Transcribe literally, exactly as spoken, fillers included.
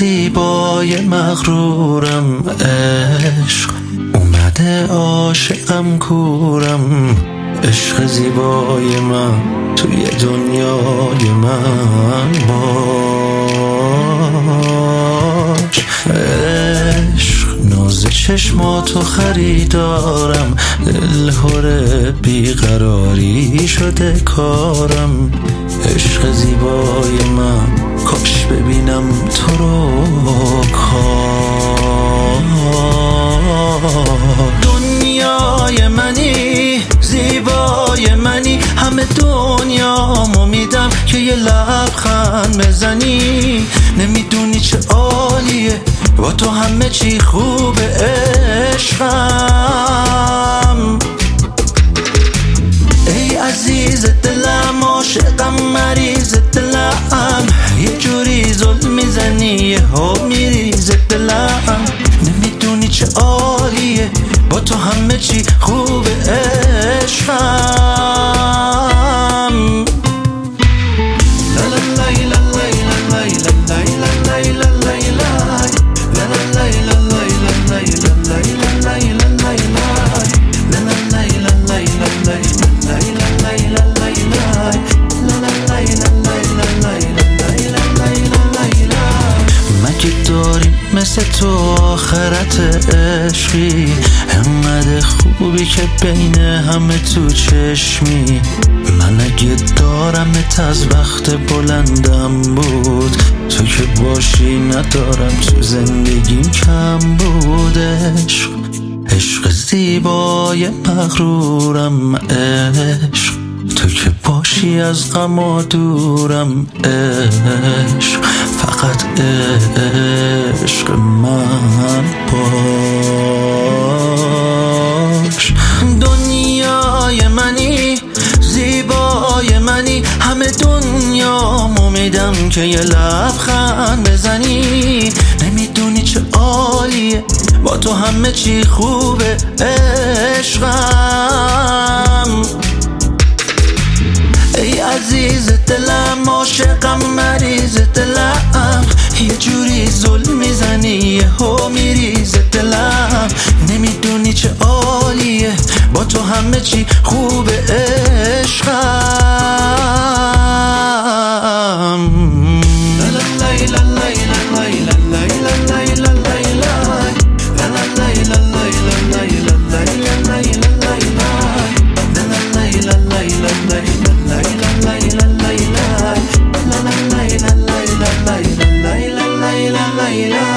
زیبای مغرورم، عشق اومده عاشقم کورم. عشق زیبای من توی دنیای من باش. عشق ناز چشماتو خریدارم، دلهوره بیقراری شده کارم. عشق زیبای من کاش ببینم تو رو کار. دنیای منی، زیبای منی، همه دنیامو میدم که یه لبخند بزنی. نمیدونی چه عالیه با تو همه چی خوبه عشقم. ای عزیز دلم، عاشقم، مریض دلم، یه جوری ظلم میزنی یهو میریز دلم. نمیدونی چه عالیه با تو همه چی خوبه عشقم. داریم مثل تو آخرت عشقی، همه خوبی که بین همه تو چشمی. من اگه دارمت از وقت بلندم بود، تو که باشی ندارم تو زندگیم کم بود. عشق عشق زیبای مغرورم، عشق تو که باشی از غم دورم. عشق فقط عشق من باش. دنیای منی، زیبای منی، همه دنیامو میدم که یه لبخند بزنی. نمیدونی چه عالیه با تو همه چی خوبه عشقم. ای عزیز دلم، عاشقم، مریض دلم، یه جوری ظلم میزنی یهو میریز دلم. نمیدونی چه عالیه با تو همه چی خوبه عشقم. la la la